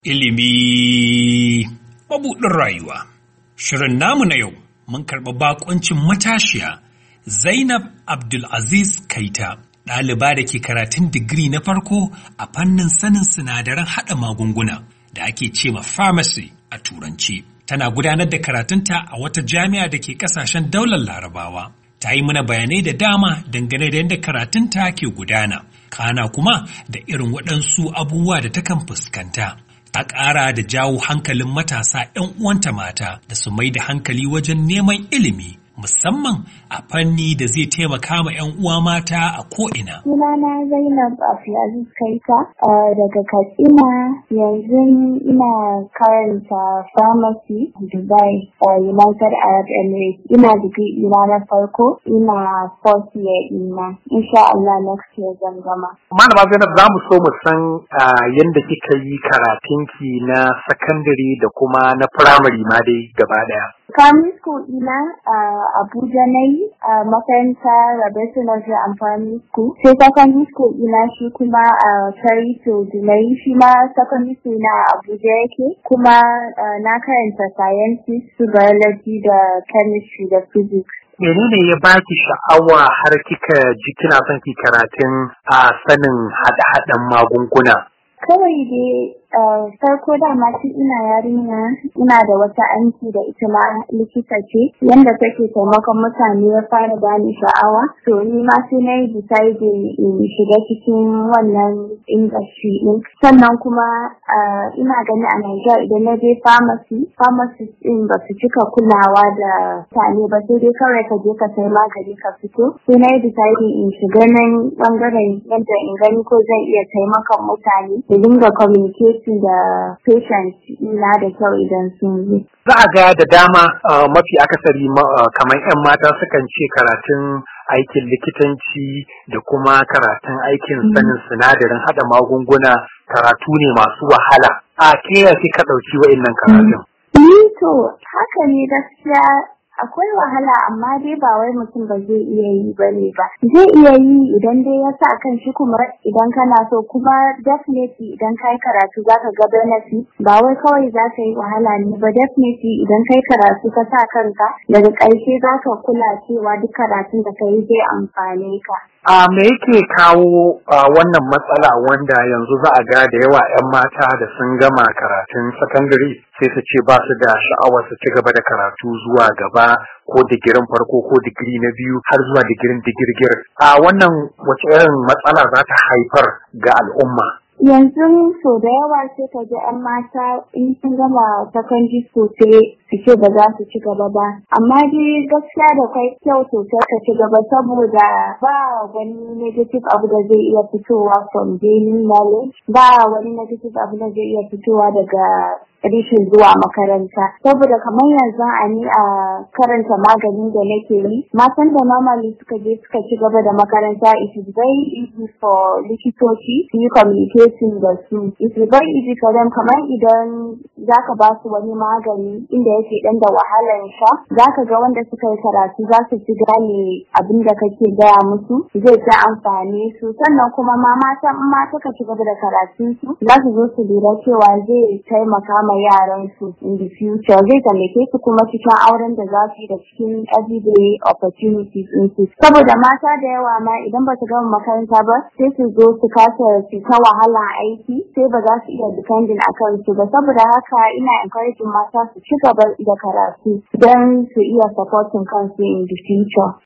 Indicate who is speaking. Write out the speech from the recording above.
Speaker 1: Ilimi mabuɗin rayuwa. Shirin namu na yau mun karɓi baƙuncin matashiya Zainab Abdulaziz Kaita, ɗaliba da ke karatun digiri na farko a fannin sanin sinadaran haɗa magunguna da ake ce ma pharmacy a Turanci. Tana gudanar da karatunta a wata jami'a da ke ƙasashen daular Larabawa. Ta yi mana bayanai da dama dangane da yadda karatunta ke gudana, kana kuma da irin waɗansu abubuwa da takan fuskanta. Ta ƙara da jawo hankalin matasa 'yan uwanta mata da su mai da hankali wajen neman ilimi, musamman a fanni da zai taimaka ma 'yan uwa mata a ko'ina.
Speaker 2: Sunana Zainab Abdulaziz Kaita daga Katsina, yanzu ina karanta pharmacy Dubai United Arab Emirates. Ina digiri ina na farko, ina fourth year ina. Insha Allah next year zan gama.
Speaker 3: Malama Zainab, za mu so mu san yadda kika yi karatunki na secondary da kuma na primary ma dai gaba daya.
Speaker 2: Primary school ina Abuja na yi a makaranta Roberto Nursery and Primary School. Sai secondary school ina shi kuma a Cherry Field na yi, shi ma secondary school na Abuja yake. Kuma na karanta sciences, biology da chemistry da physics.
Speaker 3: Menene ya baki sha'awa har kika ji kina son ki karatun a sanin haɗe-haɗen magunguna?
Speaker 2: Kawai dai farko dama tun ina yarinya ina da wata aunty da ita ma likita ce, yanda take taimakon mutane ya fara bani sha'awa, to ni ma sai na yi decide in shiga cikin wannan industry din. Sannan kuma ina gani a Nigeria idan na je pharmacist din ba su cika kulawa da mutane ba, sai dai kawai ka je ka sai magani ka fito. Sai na yi decide in shiga nan bangaren yadda in gani ko zan iya taimakon mutane da dinga communicate da patient na da kyau idan sun yi.
Speaker 3: Za a ga da dama mafi akasari kamar 'yan mata sukan ce karatun aikin likitanci da kuma karatun aikin sanin sinadarin haɗa magunguna karatu ne masu wahala. A ke ya ka ɗauki wa'innan karatun?
Speaker 2: To haka ne gaskiya. Akwai wahala, amma dai ba wai mutum ba zai iya yi ba ne ba. Zai iya yi idan dai ya sa kan shi, kuma idan kana so, kuma definitely idan kai karatu za ka ga benefit. Ba wai kawai za ka yi wahala ne ba, definitely idan kai karatu ka sa kanka, daga ƙarshe za ka kula cewa duk karatun da ka yi zai amfane ka.
Speaker 3: Me yake kawo wannan matsala wanda yanzu za a ga da yawa 'yan mata da sun gama karatun sakandare sai su ce ba su da sha'awar su ci gaba da karatu zuwa gaba, ko digirin farko ko digiri na biyu har zuwa digirin digirgir. Wannan wace irin matsala za ta haifar ga al'umma?
Speaker 2: Yanzu so da yawa sai ka ji 'yan mata in sun gama secondary school sai su ce ba za su ci gaba ba. Amma dai gaskiya da kai kyau sosai ka ci gaba, saboda ba wani negative abu da zai iya fitowa from gaining knowledge, ba wani negative abu da zai iya fitowa daga rishin zuwa makaranta. Saboda kamar yanzu ni a karanta maganin da nake yi, matan da normally suka je suka ci gaba da makaranta, it is very easy for likitoci su yi communication da su. It is very easy for them. Kamar idan zaka ba su wani magani inda yake dan da wahalar sha, zaka ga wanda suka yi karatu za su ci gane abin da kake gaya musu, zai ta amfani su. Sannan kuma mata in ma suka ci gaba da karatun su, za su zo su lura cewa zai taimaka ma yaran su in the future, zai taimake su kuma cikin auren da za su yi da cikin everyday opportunities din su. Saboda mata da yawa ma idan ba su gama makaranta ba sai su zo su kasa su ta wahala aiki, sai ba za su iya depending akan su ba. Saboda haka ina encouraging mata su ci gaba da karatu don su iya supporting kansu in the future.